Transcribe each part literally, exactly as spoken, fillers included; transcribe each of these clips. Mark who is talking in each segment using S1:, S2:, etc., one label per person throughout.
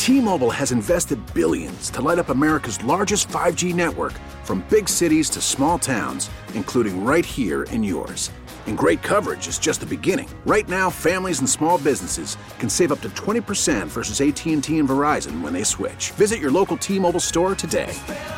S1: T-Mobile has invested billions to light up America's largest five G network, from big cities to small towns, including right here in yours. And great coverage is just the beginning. Right now, families and small businesses can save up to twenty percent versus A T and T and Verizon when they switch. Visit your local T-Mobile store today.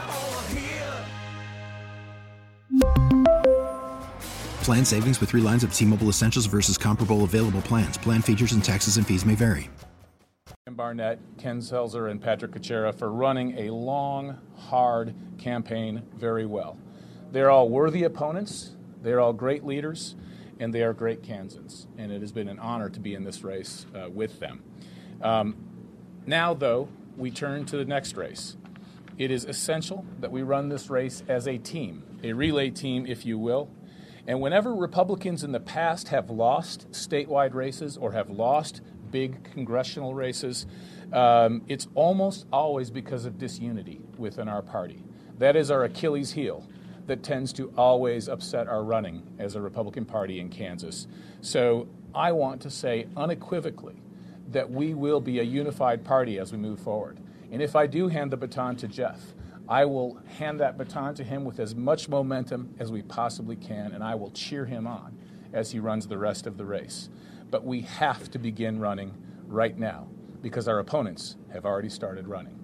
S2: Plan savings with three lines of T-Mobile Essentials versus comparable available plans. Plan features and taxes and fees may vary.
S3: Barnett, Ken Selzer, and Patrick Kuchera for running a long, hard campaign very well. They're all worthy opponents, they're all great leaders, and they are great Kansans. And it has been an honor to be in this race uh, with them. Um, now, though, we turn to the next race. It is essential that we run this race as a team, a relay team, if you will. And whenever Republicans in the past have lost statewide races or have lost big congressional races, um, it's almost always because of disunity within our party. That is our Achilles heel that tends to always upset our running as a Republican Party in Kansas. So I want to say unequivocally that we will be a unified party as we move forward. And if I do hand the baton to Jeff, I will hand that baton to him with as much momentum as we possibly can, and I will cheer him on as he runs the rest of the race. But we have to begin running right now because our opponents have already started running.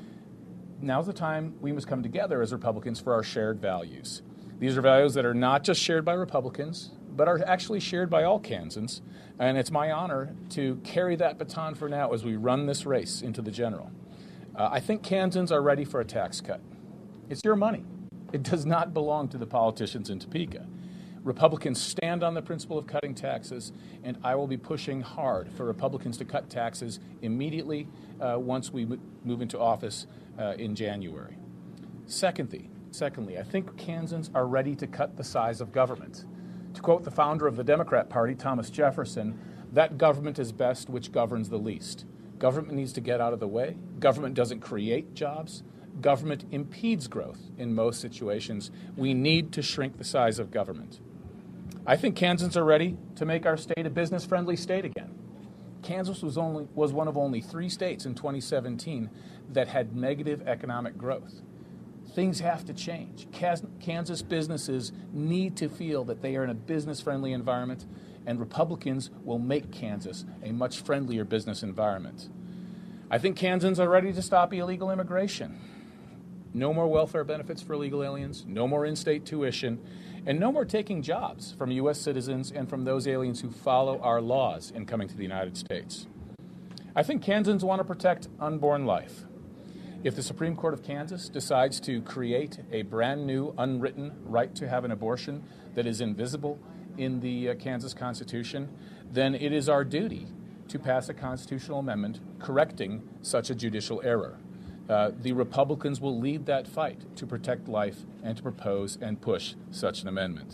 S3: Now's the time we must come together as Republicans for our shared values. These are values that are not just shared by Republicans, but are actually shared by all Kansans. And it's my honor to carry that baton for now as we run this race into the general. Uh, I think Kansans are ready for a tax cut. It's your money. It does not belong to the politicians in Topeka. Republicans stand on the principle of cutting taxes, and I will be pushing hard for Republicans to cut taxes immediately uh, once we move into office uh, in January. Secondly, secondly, I think Kansans are ready to cut the size of government. To quote the founder of the Democrat Party, Thomas Jefferson, that government is best which governs the least. Government needs to get out of the way. Government doesn't create jobs. Government impedes growth in most situations. We need to shrink the size of government. I think Kansans are ready to make our state a business-friendly state again. Kansas was only was one of only three states in twenty seventeen that had negative economic growth. Things have to change. Kansas businesses need to feel that they are in a business-friendly environment, and Republicans will make Kansas a much friendlier business environment. I think Kansans are ready to stop illegal immigration. No more welfare benefits for illegal aliens, no more in-state tuition, and no more taking jobs from U S citizens and from those aliens who follow our laws in coming to the United States. I think Kansans want to protect unborn life. If the Supreme Court of Kansas decides to create a brand new unwritten right to have an abortion that is invisible in the uh, Kansas Constitution, then it is our duty to pass a constitutional amendment correcting such a judicial error. Uh, the Republicans will lead that fight to protect life and to propose and push such an amendment.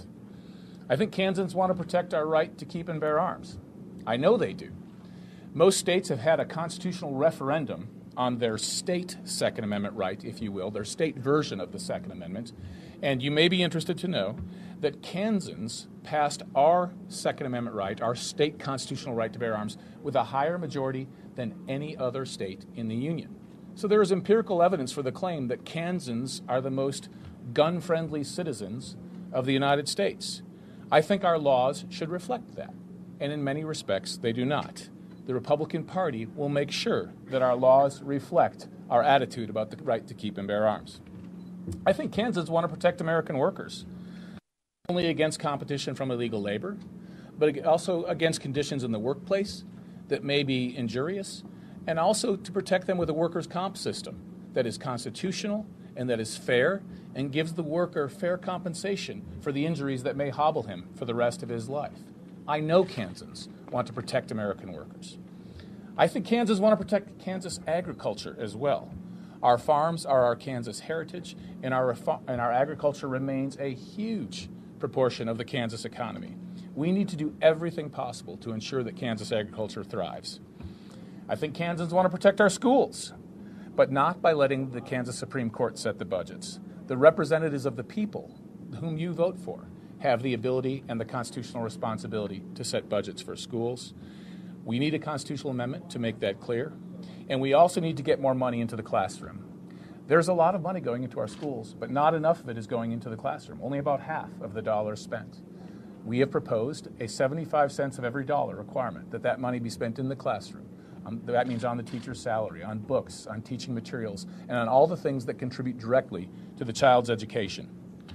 S3: I think Kansans want to protect our right to keep and bear arms. I know they do. Most states have had a constitutional referendum on their state Second Amendment right, if you will, their state version of the Second Amendment. And you may be interested to know that Kansans passed our Second Amendment right, our state constitutional right to bear arms, with a higher majority than any other state in the Union. So there is empirical evidence for the claim that Kansans are the most gun-friendly citizens of the United States. I think our laws should reflect that, and in many respects, they do not. The Republican Party will make sure that our laws reflect our attitude about the right to keep and bear arms. I think Kansans want to protect American workers, not only against competition from illegal labor, but also against conditions in the workplace that may be injurious, and also to protect them with a workers' comp system that is constitutional and that is fair and gives the worker fair compensation for the injuries that may hobble him for the rest of his life. I know Kansans want to protect American workers. I think Kansans want to protect Kansas agriculture as well. Our farms are our Kansas heritage, and our, and our agriculture remains a huge proportion of the Kansas economy. We need to do everything possible to ensure that Kansas agriculture thrives. I think Kansans want to protect our schools, but not by letting the Kansas Supreme Court set the budgets. The representatives of the people whom you vote for have the ability and the constitutional responsibility to set budgets for schools. We need a constitutional amendment to make that clear. And we also need to get more money into the classroom. There's a lot of money going into our schools, but not enough of it is going into the classroom. Only about half of the dollars spent. We have proposed a seventy-five cents of every dollar requirement, that that money be spent in the classroom. Um, that means on the teacher's salary, on books, on teaching materials, and on all the things that contribute directly to the child's education.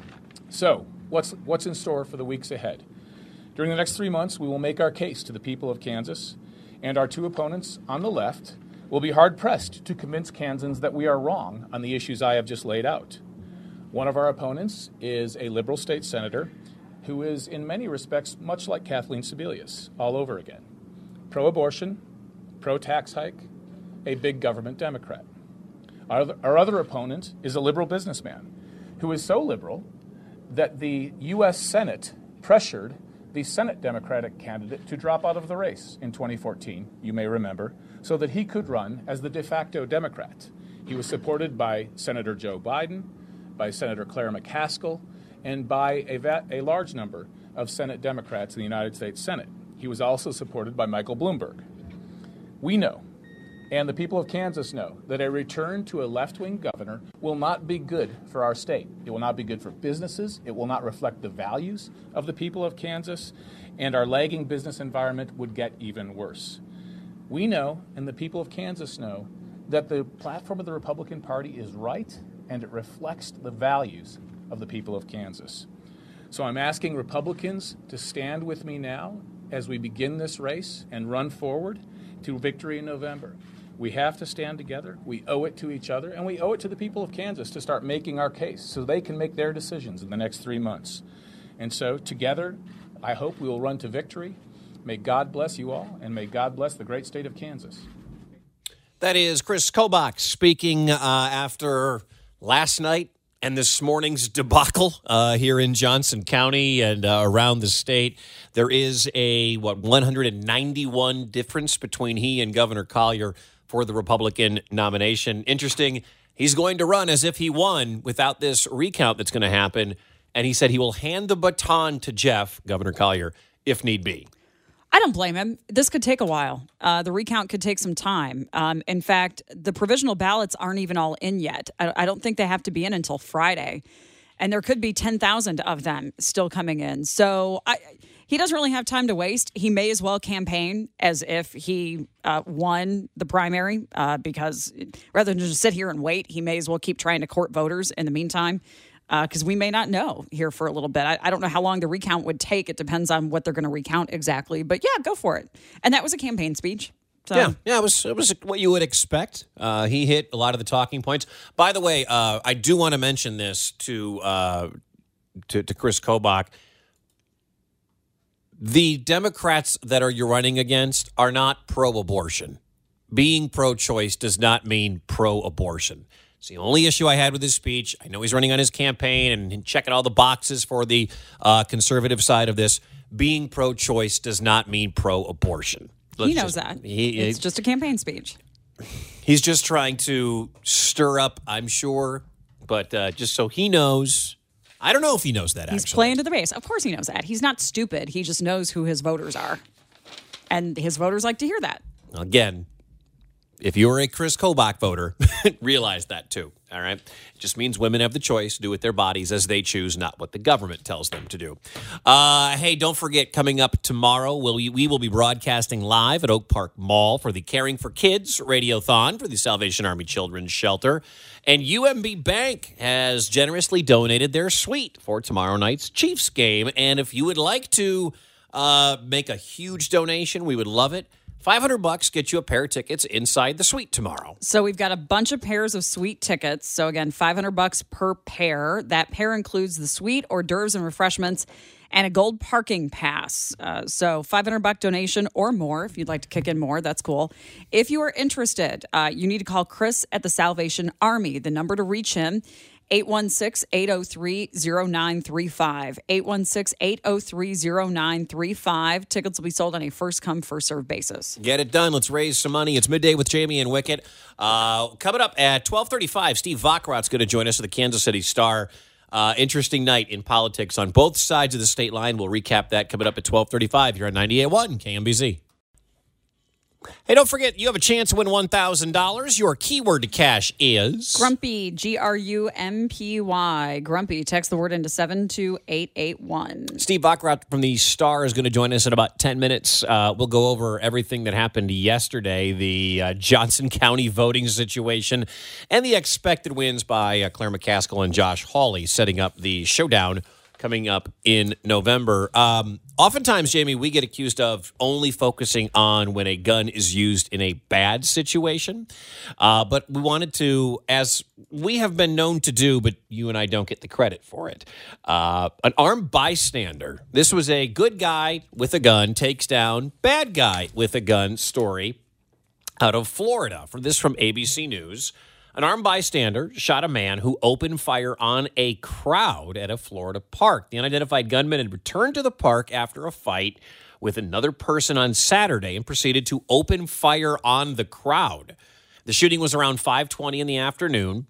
S3: So, what's, what's in store for the weeks ahead? During the next three months, we will make our case to the people of Kansas, and our two opponents on the left will be hard-pressed to convince Kansans that we are wrong on the issues I have just laid out. One of our opponents is a liberal state senator who is, in many respects, much like Kathleen Sebelius, all over again. Pro-abortion, pro-tax hike, a big government Democrat. Our other, our other opponent is a liberal businessman who is so liberal that the U S Senate pressured the Senate Democratic candidate to drop out of the race in twenty fourteen, you may remember, so that he could run as the de facto Democrat. He was supported by Senator Joe Biden, by Senator Claire McCaskill, and by a, va- a large number of Senate Democrats in the United States Senate. He was also supported by Michael Bloomberg. We know, and the people of Kansas know, that a return to a left-wing governor will not be good for our state. It will not be good for businesses. It will not reflect the values of the people of Kansas, and our lagging business environment would get even worse. We know, and the people of Kansas know, that the platform of the Republican Party is right, and it reflects the values of the people of Kansas. So I'm asking Republicans to stand with me now as we begin this race and run forward to victory in November. We have to stand together. We owe it to each other, and we owe it to the people of Kansas to start making our case so they can make their decisions in the next three months. And so together, I hope we will run to victory. May God bless you all, and may God bless the great state of Kansas.
S4: That is Chris Kobach speaking uh, after last night and this morning's debacle uh, here in Johnson County and uh, around the state. There is a, what, one hundred ninety-one difference between he and Governor Collier for the Republican nomination. Interesting, he's going to run as if he won without this recount that's going to happen. And he said he will hand the baton to Jeff, Governor Collier, if need be.
S5: I don't blame him. This could take a while. Uh, the recount could take some time. Um, in fact, the provisional ballots aren't even all in yet. I, I don't think they have to be in until Friday. And there could be ten thousand of them still coming in. So I, he doesn't really have time to waste. He may as well campaign as if he uh, won the primary uh, because rather than just sit here and wait, he may as well keep trying to court voters in the meantime. Because uh, we may not know here for a little bit. I, I don't know how long the recount would take. It depends on what they're going to recount exactly. But yeah, go for it. And that was a campaign speech. So.
S4: Yeah, yeah, it was it was what you would expect. Uh, he hit a lot of the talking points. By the way, uh, I do want to mention this to uh, to, to Chris Kobach. The Democrats that are you're running against are not pro-abortion. Being pro-choice does not mean pro-abortion. It's the only issue I had with his speech. I know he's running on his campaign and checking all the boxes for the uh, conservative side of this. Being pro-choice does not mean pro-abortion. Let's
S5: he knows
S4: just,
S5: that.
S4: He,
S5: it's just a campaign speech.
S4: He's just trying to stir up, I'm sure, but uh, just so he knows. I don't know if he knows that,
S5: He's
S4: actually.
S5: playing to the base. Of course he knows that. He's not stupid. He just knows who his voters are. And his voters like to hear that.
S4: Again, if you're a Chris Kobach voter, realize that too, all right? It just means women have the choice to do with their bodies as they choose, not what the government tells them to do. Uh, hey, don't forget, coming up tomorrow, we'll, we will be broadcasting live at Oak Park Mall for the Caring for Kids Radiothon for the Salvation Army Children's Shelter. And U M B Bank has generously donated their suite for tomorrow night's Chiefs game. And if you would like to uh, make a huge donation, we would love it. five hundred bucks get you a pair of tickets inside the suite tomorrow.
S5: So we've got a bunch of pairs of suite tickets. So again, five hundred bucks per pair. That pair includes the suite, hors d'oeuvres and refreshments, and a gold parking pass. Uh, so five hundred bucks donation or more. If you'd like to kick in more, that's cool. If you are interested, uh, you need to call Chris at the Salvation Army. The number to reach him, eight one six, eight oh three, oh nine three five. eight one six, eight oh three, oh nine three five. Tickets will be sold on a first-come, first-served basis.
S4: Get it done. Let's raise some money. It's Midday with Jamie and Wicket. Uh, coming up at twelve thirty-five, Steve Vockrott's going to join us at the Kansas City Star. Uh, interesting night in politics on both sides of the state line. We'll recap that coming up at twelve thirty-five here on ninety-eight point one K M B Z. Hey, don't forget, you have a chance to win one thousand dollars. Your keyword to cash is...
S5: Grumpy, G R U M P Y. Grumpy. Text the word into seven two eight eight one.
S4: Steve Baccarat from the Star is going to join us in about ten minutes. Uh, we'll go over everything that happened yesterday, the uh, Johnson County voting situation, and the expected wins by uh, Claire McCaskill and Josh Hawley, setting up the showdown coming up in November. Um, oftentimes, Jamie, we get accused of only focusing on when a gun is used in a bad situation. Uh, but we wanted to, as we have been known to do, but you and I don't get the credit for it. Uh, an armed bystander. This was a good guy with a gun takes down bad guy with a gun story out of Florida. For this from A B C News. An armed bystander shot a man who opened fire on a crowd at a Florida park. The unidentified gunman had returned to the park after a fight with another person on Saturday and proceeded to open fire on the crowd. The shooting was around five twenty in the afternoon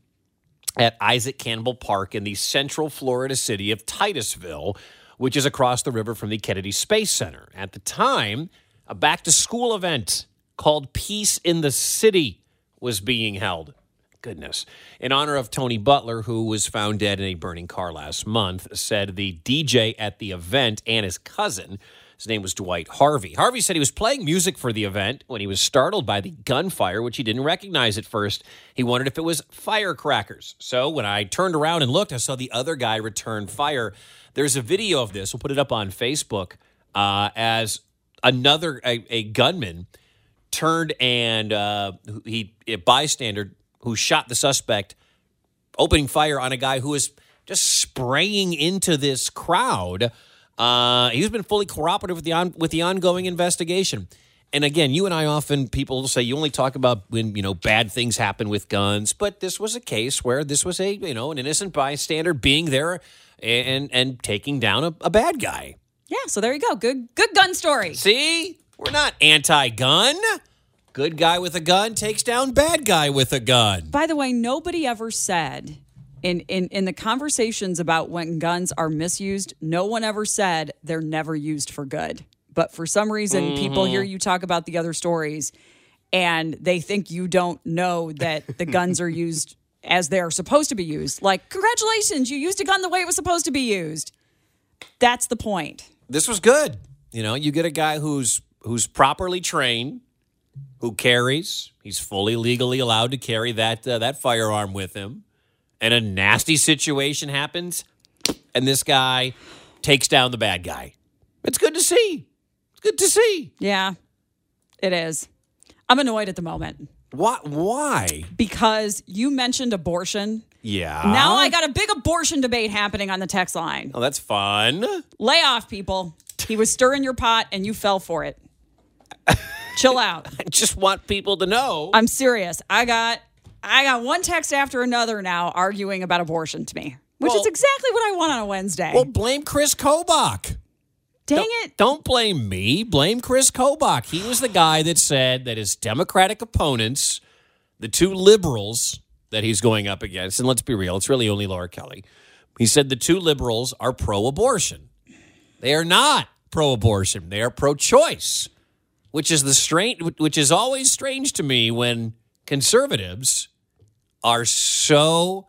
S4: at Isaac Campbell Park in the central Florida city of Titusville, which is across the river from the Kennedy Space Center. At the time, a back-to-school event called Peace in the City was being held. Goodness. In honor of Tony Butler, who was found dead in a burning car last month, said the D J at the event and his cousin, his name was Dwight Harvey. Harvey said he was playing music for the event when he was startled by the gunfire, which he didn't recognize at first. He wondered if it was firecrackers. So when I turned around and looked, I saw the other guy return fire. There's a video of this. We'll put it up on Facebook uh, as another, a, a gunman turned and uh, he, a bystander who shot the suspect, opening fire on a guy who was just spraying into this crowd. Uh, he's been fully cooperative with the on, with the ongoing investigation. And again, you and I often, people say you only talk about when, you know, bad things happen with guns, but this was a case where this was a, you know, an innocent bystander being there and and taking down a, a bad guy.
S5: Yeah, so there you go. Good good gun story.
S4: See? We're not anti-gun. Good guy with a gun takes down bad guy with a gun.
S5: By the way, nobody ever said in, in, in the conversations about when guns are misused, no one ever said they're never used for good. But for some reason, mm-hmm. people hear you talk about the other stories and they think you don't know that the guns are used as they're supposed to be used. Like, congratulations, you used a gun the way it was supposed to be used. That's the point.
S4: This was good. You know, you get a guy who's who's properly trained, who carries, he's fully legally allowed to carry that uh, that firearm with him, and a nasty situation happens, and this guy takes down the bad guy. It's good to see. It's good to see.
S5: Yeah, it is. I'm annoyed at the moment.
S4: What? Why?
S5: Because you mentioned abortion.
S4: Yeah.
S5: Now I got a big abortion debate happening on the text line.
S4: Oh, that's fun.
S5: Lay off, people. He was stirring your pot, and you fell for it. Chill out.
S4: I just want people to know.
S5: I'm serious. I got I got one text after another now arguing about abortion to me, which
S4: well,
S5: is exactly what I want on a Wednesday.
S4: Well, blame Chris Kobach.
S5: Dang
S4: don't,
S5: it.
S4: Don't blame me. Blame Chris Kobach. He was the guy that said that his Democratic opponents, the two liberals that he's going up against, and let's be real, it's really only Laura Kelly. He said the two liberals are pro-abortion. They are not pro-abortion. They are pro-choice. Which is the strange, which is always strange to me when conservatives are so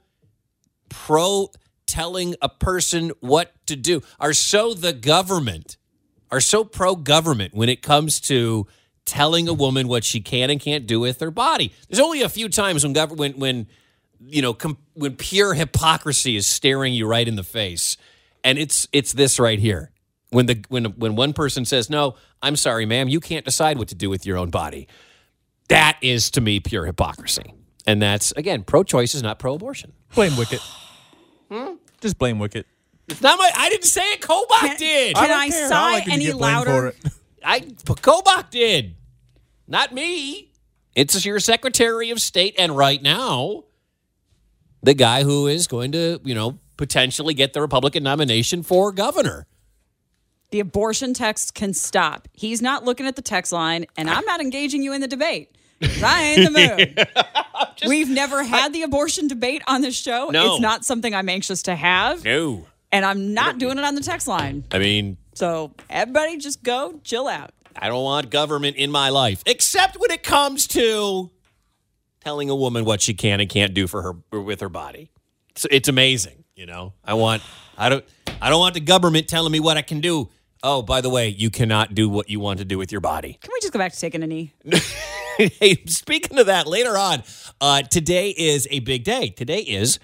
S4: pro telling a person what to do, are so the government, are so pro-government when it comes to telling a woman what she can and can't do with her body. There's only a few times when government, when, when you know, com- when pure hypocrisy is staring you right in the face, and it's it's this right here. When the when when one person says, no, I'm sorry, ma'am, you can't decide what to do with your own body. That is, to me, pure hypocrisy. And that's, again, pro-choice is not pro-abortion.
S6: Blame Wicket. hmm? Just blame Wicket.
S4: It's not my, I didn't say it, Kobach
S5: can,
S4: did.
S5: Can I,
S6: I
S5: sigh
S6: like
S5: any louder?
S4: I, Kobach did. Not me. It's your Secretary of State, and right now, the guy who is going to, you know, potentially get the Republican nomination for governor.
S5: The abortion text can stop. He's not looking at the text line, and I'm not engaging you in the debate. I ain't in the mood. Just, We've never had I, the abortion debate on this show.
S4: No.
S5: It's not something I'm anxious to have.
S4: No.
S5: And I'm not doing it on the text line.
S4: I mean.
S5: So everybody just go chill out.
S4: I don't want government in my life, except when it comes to telling a woman what she can and can't do for her with her body. It's, it's amazing, you know. I want I don't I don't want the government telling me what I can do. Oh, by the way, you cannot do what you want to do with your body.
S5: Can we just go back to taking a knee?
S4: Hey, speaking of that, later on, uh, today is a big day. Today is,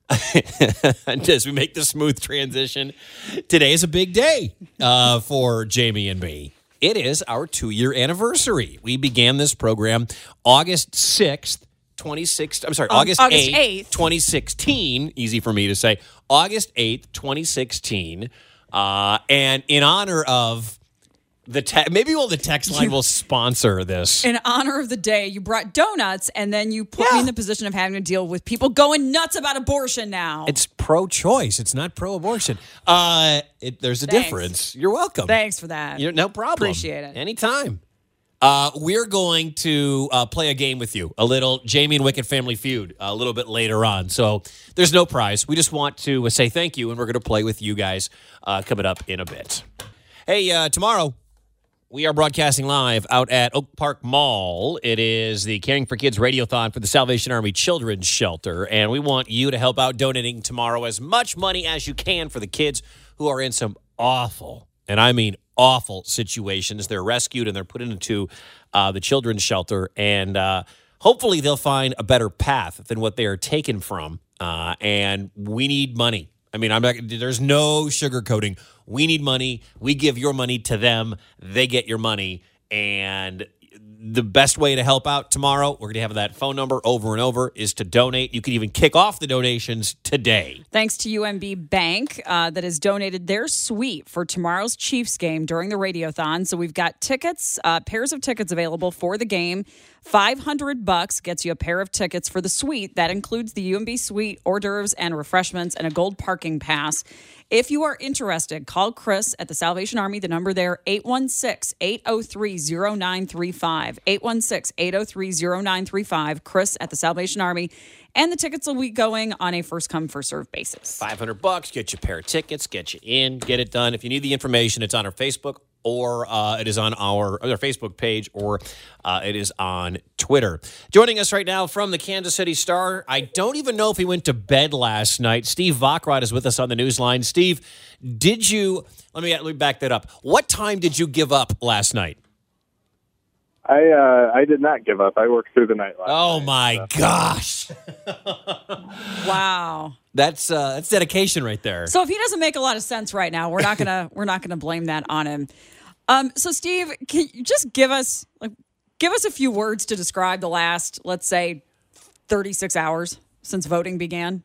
S4: as we make the smooth transition, today is a big day uh, for Jamie and me. It is our two-year anniversary. We began this program August sixth, twenty sixteen. I'm sorry,
S5: Um,
S4: August
S5: August
S4: eighth,
S5: eighth.
S4: twenty sixteen. Easy for me to say. August eighth, twenty sixteen. Uh, and in honor of the te- maybe well the text line will sponsor this.
S5: In honor of the day, you brought donuts, and then you put
S4: Yeah.
S5: me in the position of having to deal with people going nuts about abortion now.
S4: It's pro-choice. It's not pro-abortion. Uh, it, there's a
S5: Thanks.
S4: difference. You're welcome.
S5: Thanks for that.
S4: You're, no problem.
S5: Appreciate it.
S4: Anytime. Uh, we're going to uh, play a game with you, a little Jamie and Wicket Family Feud, a little bit later on. So there's no prize. We just want to uh, say thank you, and we're going to play with you guys uh, coming up in a bit. Hey, uh, tomorrow we are broadcasting live out at Oak Park Mall. It is the Caring for Kids Radiothon for the Salvation Army Children's Shelter, and we want you to help out donating tomorrow as much money as you can for the kids who are in some awful, and I mean awful situations. They're rescued and they're put into uh, the children's shelter, and uh, hopefully they'll find a better path than what they are taken from. Uh, and we need money. I mean, I'm not. There's no sugarcoating. We need money. We give your money to them. They get your money, and the best way to help out tomorrow, we're going to have that phone number over and over, is to donate. You can even kick off the donations today.
S5: Thanks to U M B Bank uh, that has donated their suite for tomorrow's Chiefs game during the Radiothon. So we've got tickets, uh, pairs of tickets available for the game. five hundred bucks gets you a pair of tickets for the suite. That includes the U M B suite, hors d'oeuvres and refreshments, and a gold parking pass. If you are interested, call Chris at the Salvation Army. The number there, eight one six, eight oh three, oh nine three five. eight one six, eight oh three, oh nine three five. Chris at the Salvation Army. And the tickets will be going on a first-come, first-served basis.
S4: five hundred bucks, get you a pair of tickets, get you in, get it done. If you need the information, it's on our Facebook, or uh, it is on our, our Facebook page, or uh, it is on Twitter. Joining us right now from the Kansas City Star, I don't even know if he went to bed last night. Steve Vachrad is with us on the news line. Steve, did you, let me, let me back that up. What time did you give up last night?
S7: I uh, I did not give up. I worked through the night last
S4: Oh,
S7: night,
S4: my
S7: so.
S4: gosh.
S5: Wow.
S4: That's uh, that's dedication right there.
S5: So if he doesn't make a lot of sense right now, we're not gonna we're not gonna blame that on him. Um, so Steve, can you just give us like give us a few words to describe the last, let's say, thirty-six hours since voting began?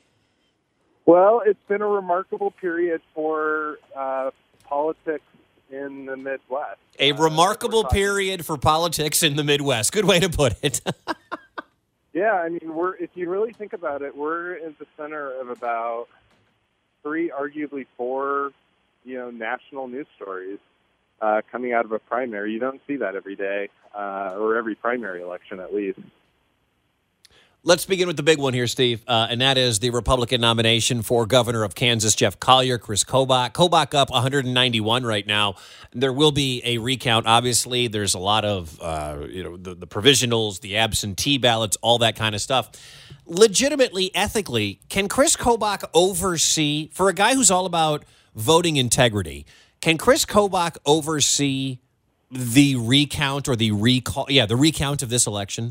S7: Well, it's been a remarkable period for uh, politics in the Midwest.
S4: A
S7: Uh,
S4: remarkable
S7: we're talking-
S4: period for politics in the Midwest. Good way to put it.
S7: Yeah, I mean, we're if you really think about it, we're in the center of about three, arguably four, you know, national news stories uh, coming out of a primary. You don't see that every day, uh, or every primary election, at least.
S4: Let's begin with the big one here, Steve, uh, and that is the Republican nomination for governor of Kansas, Jeff Collier, Chris Kobach. Kobach up one hundred ninety-one right now. There will be a recount. Obviously, there's a lot of, uh, you know, the, the provisionals, the absentee ballots, all that kind of stuff. Legitimately, ethically, can Chris Kobach oversee, for a guy who's all about voting integrity, can Chris Kobach oversee the recount or the recall? Yeah, the recount of this election?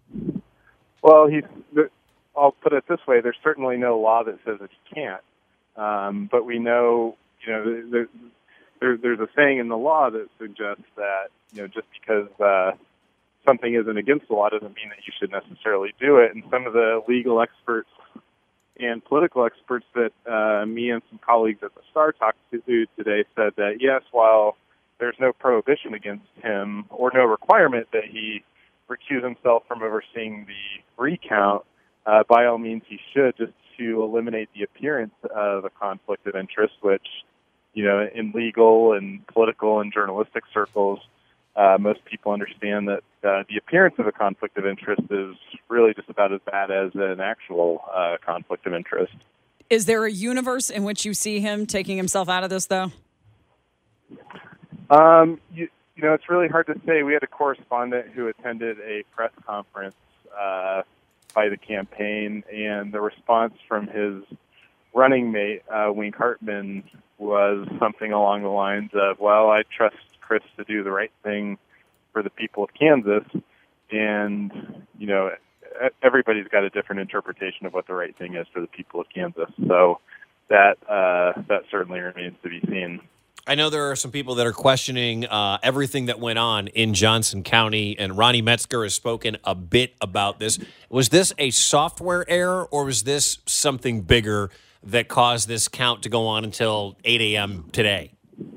S7: Well, he's. I'll put it this way: there's certainly no law that says that he can't. Um, but we know, you know, there, there, there's a saying in the law that suggests that, you know, just because uh, something isn't against the law doesn't mean that you should necessarily do it. And some of the legal experts and political experts that uh, me and some colleagues at the Star talked to today said that yes, while there's no prohibition against him or no requirement that he recuse himself from overseeing the recount, uh, by all means he should, just to eliminate the appearance of a conflict of interest, which, you know, in legal and political and journalistic circles, uh, most people understand that uh, the appearance of a conflict of interest is really just about as bad as an actual uh, conflict of interest.
S5: Is there a universe in which you see him taking himself out of this, though?
S7: Um, you, you know, it's really hard to say. We had a correspondent who attended a press conference uh, by the campaign, and the response from his running mate, uh, Wink Hartman, was something along the lines of, well, I trust Chris to do the right thing for the people of Kansas, and, you know, everybody's got a different interpretation of what the right thing is for the people of Kansas. So that uh, that certainly remains to be seen.
S4: I know there are some people that are questioning uh, everything that went on in Johnson County, and Ronnie Metzger has spoken a bit about this. Was this a software error, or was this something bigger that caused this count to go on until eight a.m. today?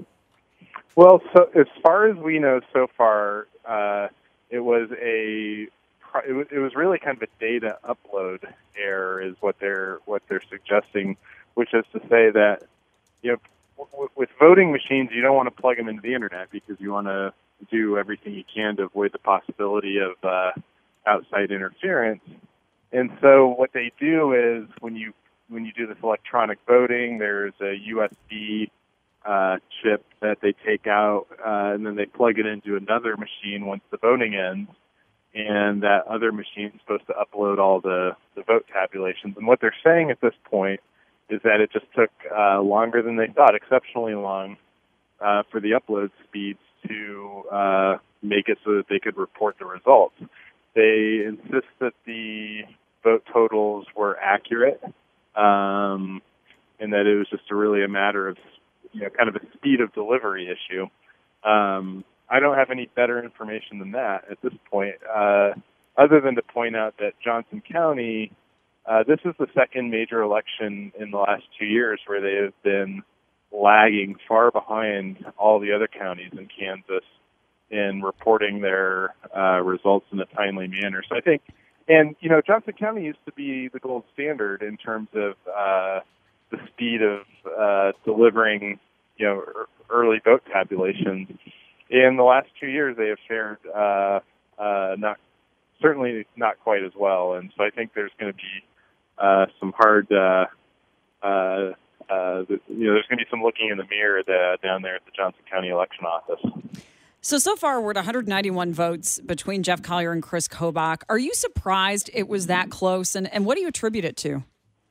S7: Well, so as far as we know so far, uh, it was a it was, it was really kind of a data upload error, is what they're what they're suggesting, which is to say that, you know, with voting machines, you don't want to plug them into the internet because you want to do everything you can to avoid the possibility of uh, outside interference. And so what they do is when you when you do this electronic voting, there's a U S B uh, chip that they take out, uh, and then they plug it into another machine once the voting ends, and that other machine is supposed to upload all the, the vote tabulations. And what they're saying at this point is that it just took uh, longer than they thought, exceptionally long, uh, for the upload speeds to uh, make it so that they could report the results. They insist that the vote totals were accurate, um, and that it was just a really a matter of, you know, kind of a speed of delivery issue. Um, I don't have any better information than that at this point, uh, other than to point out that Johnson County, Uh, this is the second major election in the last two years where they have been lagging far behind all the other counties in Kansas in reporting their uh, results in a timely manner. So I think, and, you know, Johnson County used to be the gold standard in terms of uh, the speed of uh, delivering, you know, early vote tabulations. In the last two years, they have fared uh, uh, not certainly not quite as well. And so I think there's going to be Uh, some hard, uh, uh, uh, you know, there's going to be some looking in the mirror the, down there at the Johnson County election office.
S5: So, so far we're at one hundred ninety-one votes between Jeff Collier and Chris Kobach. Are you surprised it was that close, and, and what do you attribute it to?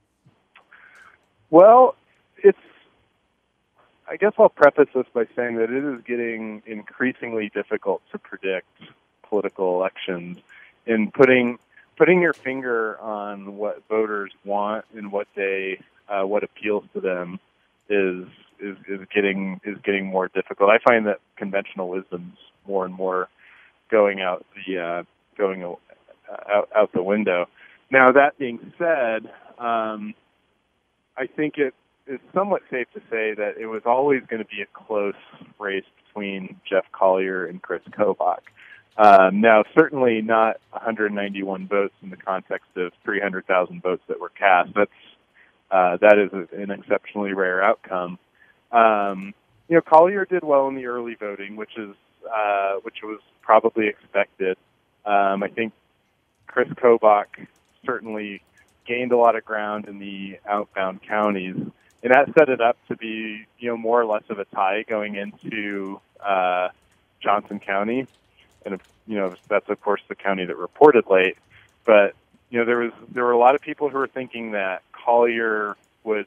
S7: Well, it's, I guess I'll preface this by saying that it is getting increasingly difficult to predict political elections, and putting Putting your finger on what voters want and what they uh, what appeals to them is is is getting is getting more difficult. I find that conventional wisdom's more and more going out the uh, going out, out the window. Now, that being said, um, I think it is somewhat safe to say that it was always going to be a close race between Jeff Collier and Chris Kobach. Um, now, certainly not one hundred ninety-one votes in the context of three hundred thousand votes that were cast. That's uh, that is an exceptionally rare outcome. Um, you know, Collier did well in the early voting, which is uh, which was probably expected. Um, I think Chris Kobach certainly gained a lot of ground in the outbound counties, and that set it up to be, you know, more or less of a tie going into uh, Johnson County. And, you know, that's, of course, the county that reported late. But, you know, there was there were a lot of people who were thinking that Collier would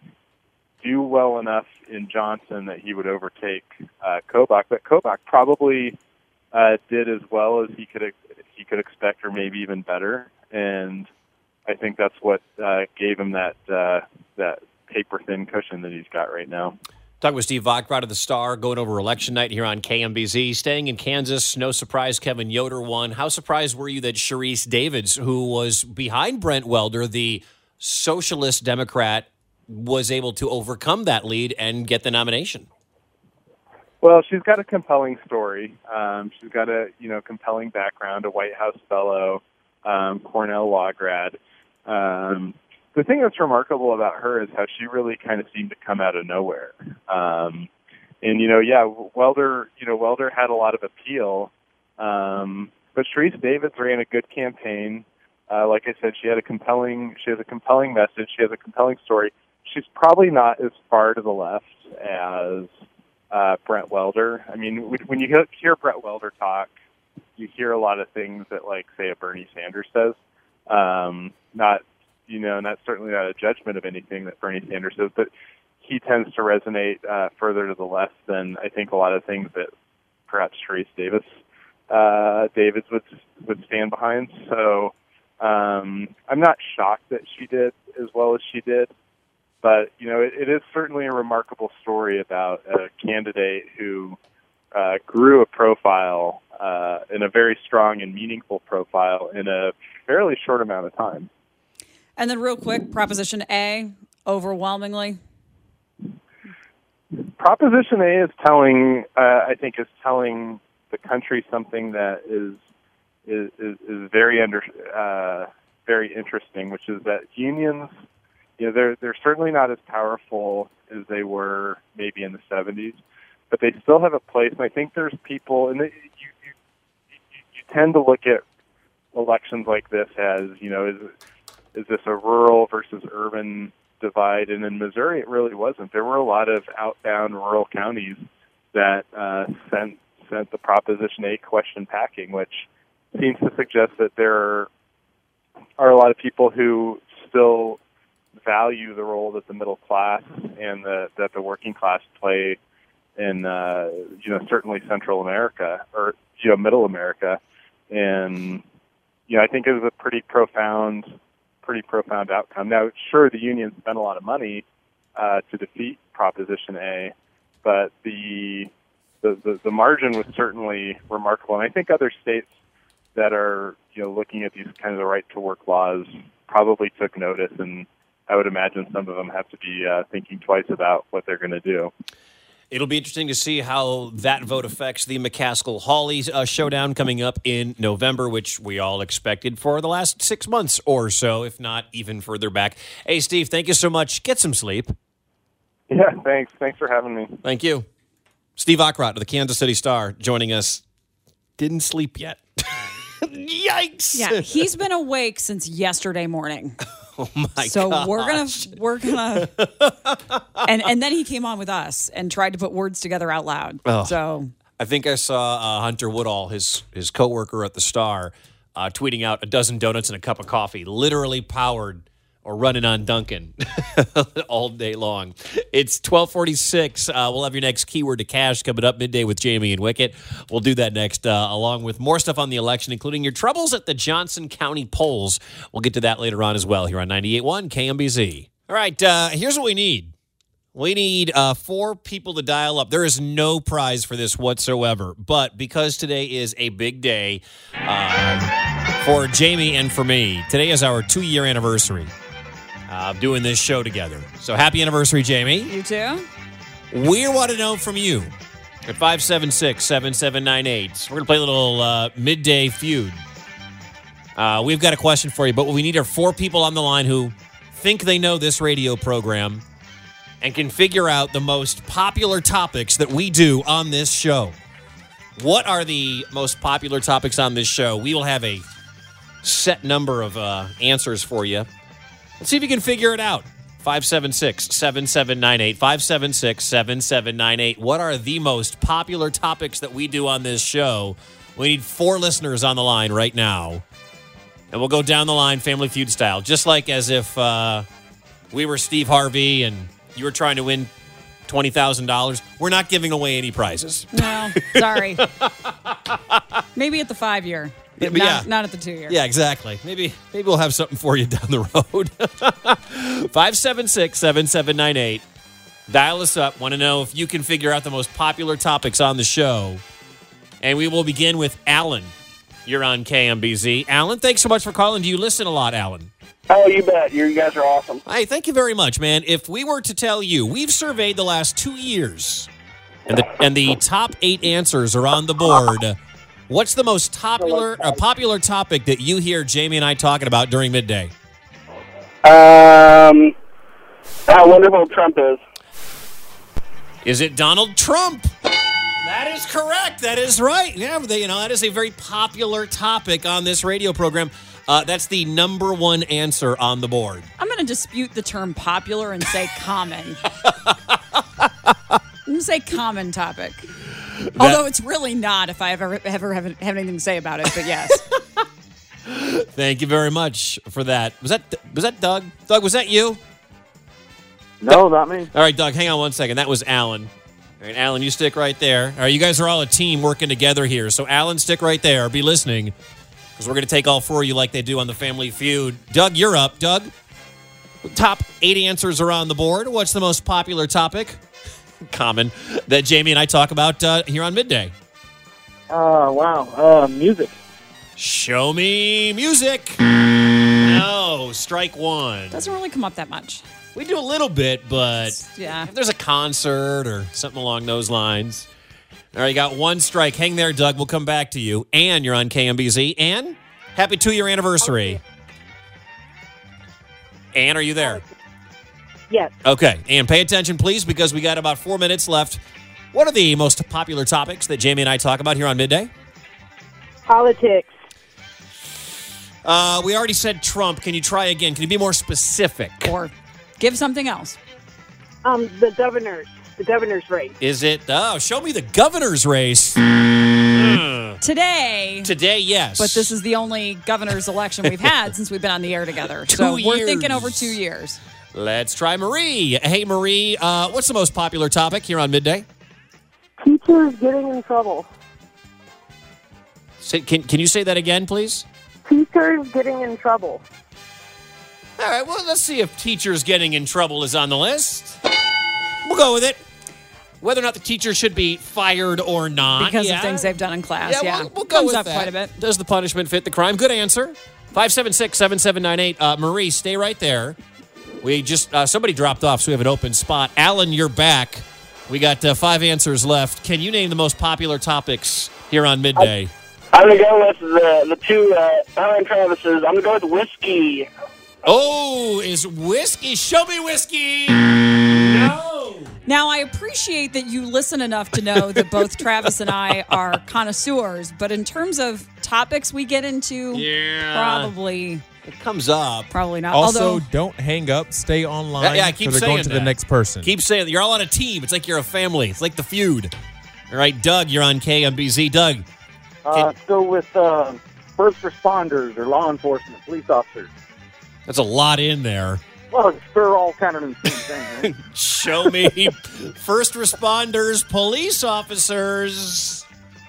S7: do well enough in Johnson that he would overtake uh, Kobach. But Kobach probably uh, did as well as he could he could expect, or maybe even better. And I think that's what uh, gave him that uh, that paper-thin cushion that he's got right now.
S4: Talking with Steve Vogt of the Star, going over election night here on K M B Z. Staying in Kansas, no surprise, Kevin Yoder won. How surprised were you that Sharice Davids, who was behind Brent Welder, the socialist Democrat, was able to overcome that lead and get the nomination?
S7: Well, she's got a compelling story. Um, she's got a you know compelling background, a White House fellow, um, Cornell law grad. Um, The thing that's remarkable about her is how she really kind of seemed to come out of nowhere. Um, and, you know, yeah, Welder, you know, Welder had a lot of appeal. Um, but Sharice Davids ran a good campaign. Uh, like I said, she had a compelling, she has a compelling message. She has a compelling story. She's probably not as far to the left as uh, Brent Welder. I mean, when you hear Brent Welder talk, you hear a lot of things that, like, say, a Bernie Sanders says. Um, not, you know, and that's certainly not a judgment of anything that Bernie Sanders says, but he tends to resonate uh, further to the left than I think a lot of things that perhaps Therese Davis uh, Davids would would stand behind. So um, I'm not shocked that she did as well as she did, but you know, it, it is certainly a remarkable story about a candidate who uh, grew a profile uh, in a very strong and meaningful profile in a fairly short amount of time.
S5: And then, real quick, Proposition A, overwhelmingly.
S7: Proposition A is telling, uh, I think, is telling the country something that is is is, is very under uh, very interesting, which is that unions, you know, they're they're certainly not as powerful as they were maybe in the seventies, but they still have a place. And I think there's people, and they, you, you you tend to look at elections like this as, you know, is is this a rural versus urban divide? And in Missouri, it really wasn't. There were a lot of outbound rural counties that uh, sent sent the Proposition A question packing, which seems to suggest that there are a lot of people who still value the role that the middle class and the, that the working class play in, uh, you know, certainly Central America or, you know, Middle America. And, you know, I think it was a pretty profound pretty profound outcome. Now, sure, the union spent a lot of money uh, to defeat Proposition A, but the, the the the margin was certainly remarkable. And I think other states that are, you know, looking at these kinds of right to work laws probably took notice, and I would imagine some of them have to be uh, thinking twice about what they're going to do.
S4: It'll be interesting to see how that vote affects the McCaskill-Hawley uh, showdown coming up in November, which we all expected for the last six months or so, if not even further back. Hey, Steve, thank you so much. Get some sleep.
S7: Yeah, thanks. Thanks for having me.
S4: Thank you. Steve Ockrott of the Kansas City Star joining us. Didn't sleep yet. Yikes.
S5: Yeah, he's been awake since yesterday morning.
S4: Oh my
S5: so
S4: gosh.
S5: we're gonna we're gonna and and then he came on with us and tried to put words together out loud. Oh, so
S4: I think I saw uh, Hunter Woodall, his his coworker at the Star, uh, tweeting out a dozen donuts and a cup of coffee, literally powered or running on Dunkin' all day long. It's twelve forty-six. Uh, we'll have your next keyword to cash coming up midday with Jamie and Wicket. We'll do that next, uh, along with more stuff on the election, including your troubles at the Johnson County polls. We'll get to that later on as well here on ninety-eight point one K M B Z. All right, uh, here's what we need. We need uh, four people to dial up. There is no prize for this whatsoever, but because today is a big day uh, for Jamie and for me, today is our two-year anniversary of uh, doing this show together. So happy anniversary, Jamie.
S5: You too.
S4: We want to know from you at five seven six, seven seven nine eight. We're going to play a little uh, midday feud. Uh, we've got a question for you, but what we need are four people on the line who think they know this radio program and can figure out the most popular topics that we do on this show. What are the most popular topics on this show? We will have a set number of uh, answers for you. Let's see if you can figure it out. five seven six, seven seven nine eight. five seven six, seven seven nine eight. What are the most popular topics that we do on this show? We need four listeners on the line right now. And we'll go down the line Family Feud style. Just like as if uh, we were Steve Harvey and you were trying to win twenty thousand dollars. We're not giving away any prizes.
S5: No, sorry. Maybe at the five-year. But
S4: yeah,
S5: not,
S4: yeah.
S5: not at the two-year.
S4: Yeah, exactly. Maybe maybe we'll have something for you down the road. five seven six, seven seven nine eight. Dial us up. Want to know if you can figure out the most popular topics on the show. And we will begin with Alan. You're on K M B Z. Alan, thanks so much for calling. Do you listen a lot, Alan?
S8: Oh, you bet. You guys are awesome.
S4: Hey, thank you very much, man. If we were to tell you, we've surveyed the last two years, and the, and the top eight answers are on the board. What's the most popular uh, popular topic that you hear Jamie and I talking about during midday?
S8: Um, how wonderful Trump is.
S4: Is it Donald Trump? That is correct. That is right. Yeah, they, you know, that is a very popular topic on this radio program. Uh, that's the number one answer on the board.
S5: I'm going to dispute the term popular and say common. I'm going to say common topic. That, Although it's really not if I ever, ever have, have anything to say about it, but yes.
S4: Thank you very much for that. Was that was that Doug? Doug, was that you?
S8: No, not me.
S4: All right, Doug, hang on one second. That was Alan. All right, Alan, you stick right there. All right, you guys are all a team working together here. So, Alan, stick right there. Be listening because we're going to take all four of you like they do on the Family Feud. Doug, you're up. Doug, top eight answers are on the board. What's the most popular topic? Common that Jamie and I talk about uh, here on Midday.
S8: Uh, wow. Uh, music.
S4: Show me music. No, strike one.
S5: Doesn't really come up that much.
S4: We do a little bit, but
S5: yeah.
S4: If there's a concert or something along those lines. All right, you got one strike. Hang there, Doug. We'll come back to you. Ann, you're on K M B Z. Ann, happy two-year anniversary. Okay. Ann, are you there?
S9: Yes.
S4: Okay. Ann, pay attention, please, because we got about four minutes left. What are the most popular topics that Jamie and I talk about here on Midday?
S9: Politics.
S4: Uh, we already said Trump. Can you try again? Can you be more specific?
S5: Or give something else.
S9: Um, the governor's, the governor's race.
S4: Is it? Oh, show me the governor's race. Mm.
S5: Today.
S4: Today, yes.
S5: But this is the only governor's election we've had since we've been on the air together.
S4: Two
S5: so
S4: years.
S5: We're thinking over two years.
S4: Let's try Marie. Hey, Marie, uh, what's the most popular topic here on Midday?
S9: Teachers getting in trouble.
S4: Say, can, can you say that again, please?
S9: Teachers getting in trouble.
S4: All right, well, let's see if teachers getting in trouble is on the list. We'll go with it. Whether or not the teacher should be fired or not.
S5: Because
S4: yeah.
S5: of things they've done in class,
S4: yeah.
S5: yeah.
S4: We'll, we'll go
S5: Comes
S4: with
S5: up
S4: that.
S5: quite a bit.
S4: Does the punishment fit the crime? Good answer. five seven six, seven seven nine eight. Uh, Marie, stay right there. We just, uh, somebody dropped off, so we have an open spot. Alan, you're back. We got uh, five answers left. Can you name the most popular topics here on Midday?
S8: I, I'm going to go with the, the two uh, Alan Travis's. I'm going to go with whiskey.
S4: Oh, is whiskey? Show me whiskey. No.
S5: Now, I appreciate that you listen enough to know that both Travis and I are connoisseurs, but in terms of topics we get into,
S4: yeah.
S5: probably...
S4: It comes up.
S5: Probably not.
S6: Also,
S5: Although,
S6: don't hang up. Stay online.
S4: Yeah, I keep
S6: so they're
S4: saying
S6: going to
S4: that.
S6: the next person.
S4: Keep saying that. You're all on a team. It's like you're a family. It's like the feud. All right, Doug, you're on K M B Z. Doug.
S8: Uh, let's go with uh, first responders or law enforcement, police officers.
S4: That's a lot in there.
S8: Well, they're all kind of the same thing, right?
S4: Show me first responders, police officers.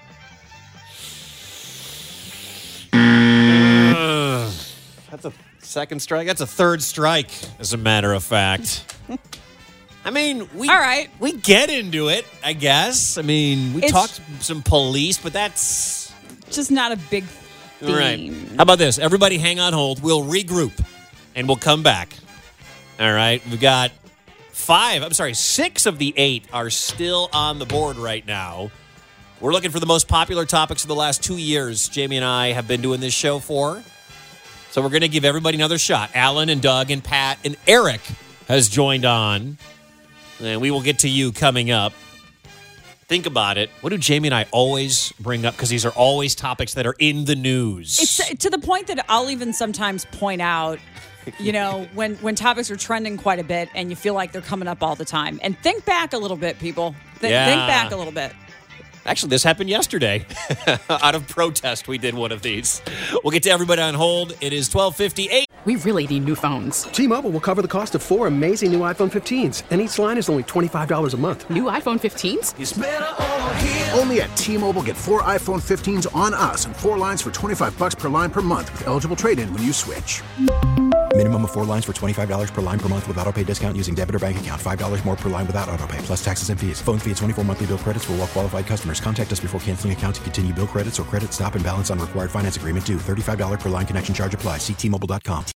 S4: Uh, that's a second strike. That's a third strike, as a matter of fact. I mean, we
S5: all right.
S4: we get into it, I guess. I mean, we
S5: It's-
S4: talk some police, but that's
S5: just not a big theme.
S4: right. How about this? Everybody hang on hold. We'll regroup, and we'll come back. All right. We've got five, I'm sorry, six of the eight are still on the board right now. We're looking for the most popular topics of the last two years Jamie and I have been doing this show for. So we're going to give everybody another shot. Alan and Doug and Pat and Eric has joined on. And we will get to you coming up. Think about it. What do Jamie and I always bring up? Because these are always topics that are in the news.
S5: It's to the point that I'll even sometimes point out, you know, when, when topics are trending quite a bit and you feel like they're coming up all the time. And think back a little bit, people. Th-
S4: Yeah.
S5: Think back a little bit.
S4: Actually, this happened yesterday. Out of protest, we did one of these. We'll get to everybody on hold. It is twelve fifty-eight.
S10: We really need new phones.
S11: T-Mobile will cover the cost of four amazing new iPhone fifteens, and each line is only twenty-five dollars a month.
S10: New iPhone fifteens?
S1: It's better over here. Only at T-Mobile, get four iPhone fifteens on us and four lines for twenty-five bucks per line per month with eligible trade-in when you switch.
S2: Minimum of four lines for twenty-five dollars per line per month with autopay discount using debit or bank account. five dollars more per line without autopay, plus taxes and fees. Phone fee at twenty-four monthly bill credits for well-qualified customers. Contact us before canceling account to continue bill credits or credit stop and balance on required finance agreement due. thirty-five dollars per line connection charge applies. See T Mobile dot com.